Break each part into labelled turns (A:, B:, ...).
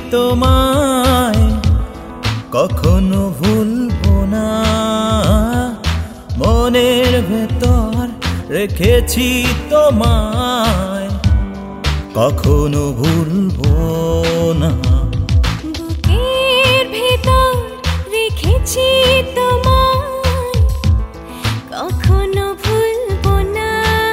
A: তোমায়, কখনো ভুলবো না। মনের ভেতর রেখেছি তোমায়, কখনো ভুলবো না।
B: বুকের ভেতর রেখেছি তোমায়, কখনো ভুলবো না।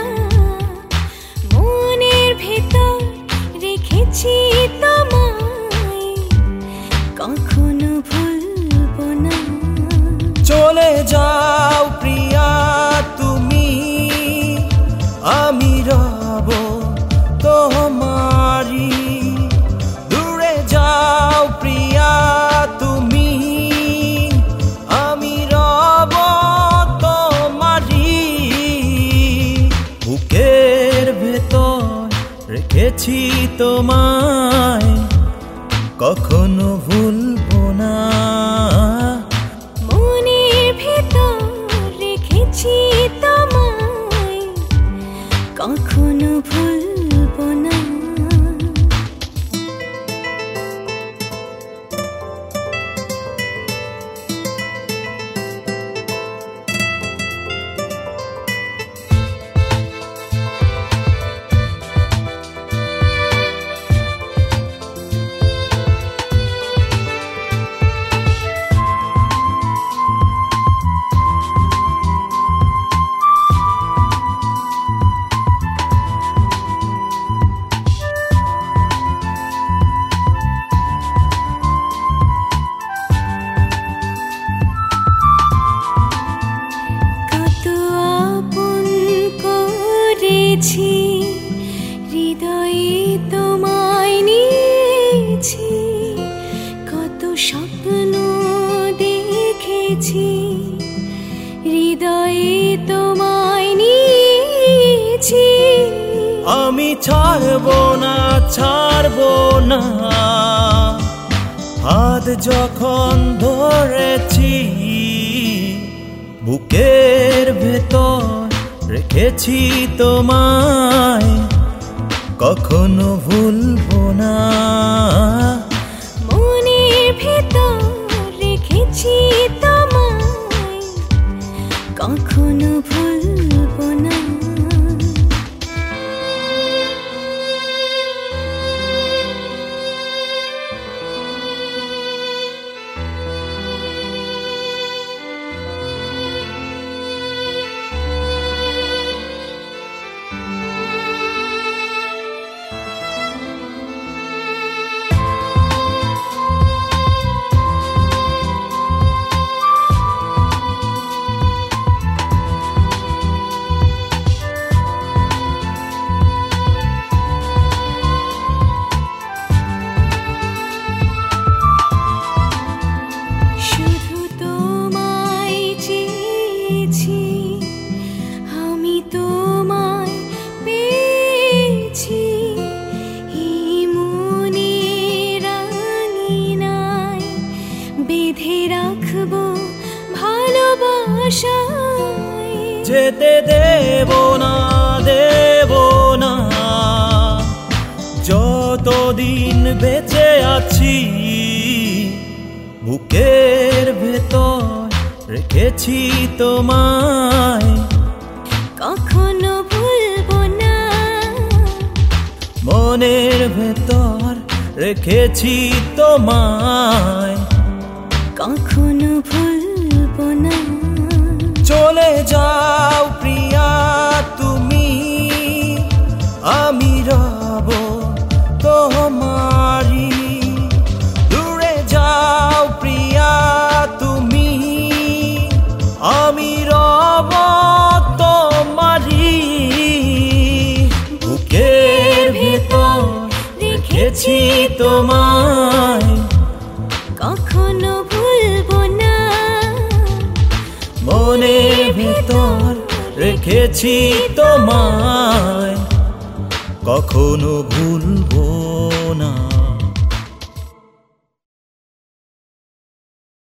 B: মনের ভেতর রেখেছি তোমায়, কখনো ভুলবো না।
A: চলে যাও প্রিয়া তুমি, আমি রব তোমারি। দূরে যাও প্রিয়া তুমি, আমি রব তোমারি। বুকের ভেতর রেখেছি তোমায়, কখনো ভুলবো না।
B: মনের ভেতর রেখেছি তোমায়, কখনো ভুলবো না। হৃদয়ে তোমায় নিয়েছি, কত স্বপ্ন দেখেছি। হৃদয়ে তোমায় নিয়েছি,
A: আমি ছাড়বো না, ছাড়বো না। হাত যখন ধরেছি, বুকের ভেতর রেখেছি তোমায়, কখনো ভুলবো না।
B: মনের ভেতর রেখেছি তোমায়, কখনো ভুলবো না।
A: যেতে দেব না, দেব না। যতদিন বেঁচে আছি, বুকের ভেতর রেখেছি তোমায়,
B: কখনো ভুলবো না।
A: মনের ভেতর রেখেছি তোমায়,
B: কখনো ভুলবো না।
A: চলে যাও প্রিয়া তুমি, আমি রব তোমারি। দূরে যাও প্রিয়া তুমি, আমি রব তোমারি। বুকের ভেতর রেখেছি তোমায়,
B: কখনো ভুলবো না।
A: মনের ভেতর রেখেছি তোমায়, কখনো ভুলবো না।